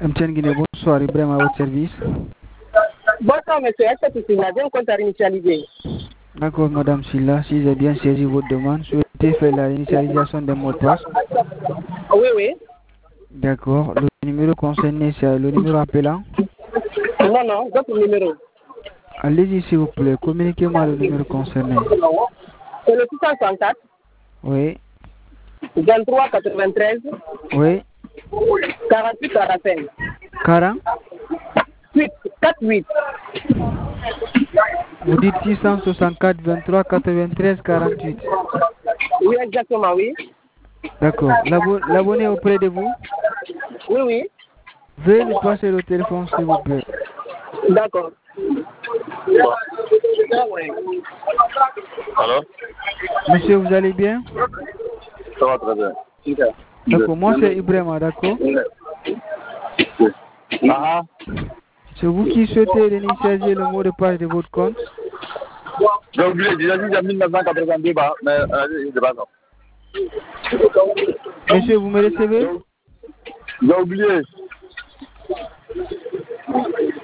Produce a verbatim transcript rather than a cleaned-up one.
M T N Guinée, bonsoir, Ibrahim à votre service. Bonsoir, monsieur. Est-ce que c'est un compte à initialiser? D'accord, madame Silla, si j'ai bien saisi votre demande, souhaitez faire la initialisation des mots de passe? Oui, oui. D'accord. Le numéro concerné, c'est le numéro appelant? Non, non, d'autres numéros. Allez-y, s'il vous plaît, communiquez-moi le numéro concerné. C'est le six cent soixante-quatre. Oui. vingt-trois quatre-vingt-treize. Oui. quarante-huit quarante-cinq. quarante? huit, quatre-huit. Vous dites six cent soixante-quatre, vingt-trois, quatre-vingt-treize, quarante-huit. Oui, exactement, oui. D'accord. L'abonné auprès de vous? Oui, oui. Veuillez nous passer le téléphone, s'il vous plaît. D'accord. Allô? Monsieur, vous allez bien? Ça va très bien. D'accord, moi c'est Ibrahima, d'accord? Ah, C'est vous qui souhaitez réinitialiser le mot de passe de votre compte? j'ai oublié, j'ai dit mille neuf cent quatre-vingt-deux, bah, mais euh, je sais pas ça. Monsieur, vous me recevez? J'ai oublié.